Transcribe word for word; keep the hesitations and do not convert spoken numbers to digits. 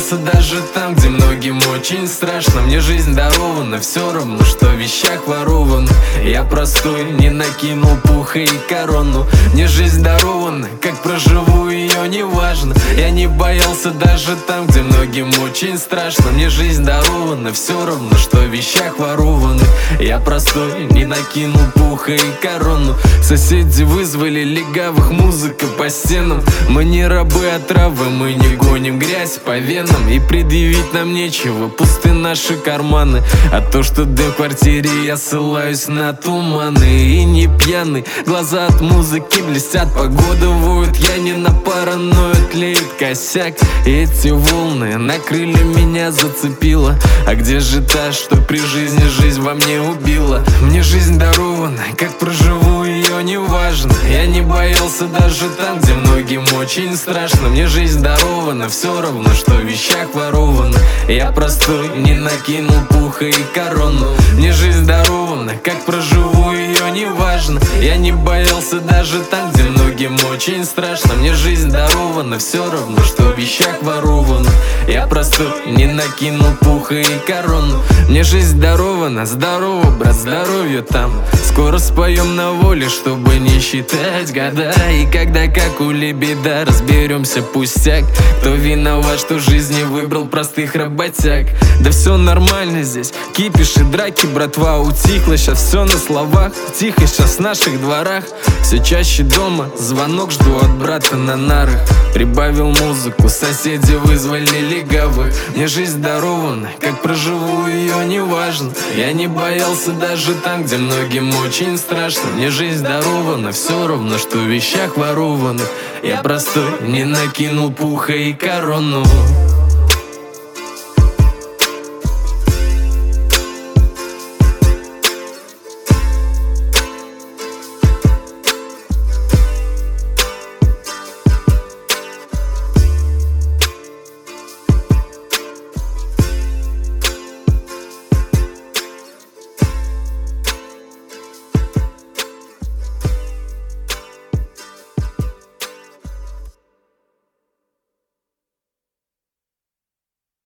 боялся даже там, где многим очень страшно. Мне жизнь дарована, все равно, что в вещах ворован. Я простой, не накинул пуха и корону. Мне жизнь дарована, как проживу ее, неважно. Я не боялся даже там, где многим очень страшно. Мне жизнь дарована, все равно, что в вещах ворованы. Я простой, не накинул пуха и корону. Соседи вызвали легавых, музыка по стенам. Мы не рабы отравы, мы не гоним грязь по венам. И предъявить нам нечего, пусты наши карманы. А то, что дым в квартире, я ссылаюсь на туманы. И не пьяный, глаза от музыки блестят, погода воет, я не на паранойю, тлеет косяк. И эти волны накрыли, меня зацепило. А где же та, что при жизни жизнь во мне убила? Мне жизнь дарована, как проживу ее, неважно. Я не боялся даже там, где многим очень страшно. Мне жизнь дарована, все равно, что в вещах воровано. Я простой, не накинул пуха и корону. Мне жизнь дарована, как проживу ее, неважно. Я не боялся даже там, где многим очень страшно. Мне жизнь дарована, все равно, что в вещах воровано. Я простой, не накинул пуха и корону. Мне жизнь дарована, здорово, брат, здоровье там. Скоро споем на воле, чтобы не считать года. И когда, как у лебеда, разберемся пустяк. Кто виноват, что жизни выбрал простых работяг? Да все нормально здесь, кипиш и драки, братва утихла. Сейчас все на словах, тихо сейчас в наших дворах. Все чаще дома, звонок жду от брата на нарах. Прибавил музыку, соседи вызвали легавых. Мне жизнь дарована, как проживу ее, неважно. Я не боялся даже там, где многим очень страшно. Мне жизнь дарована, все равно, что в вещах ворованы. Я простой, не накинул пуха и корону.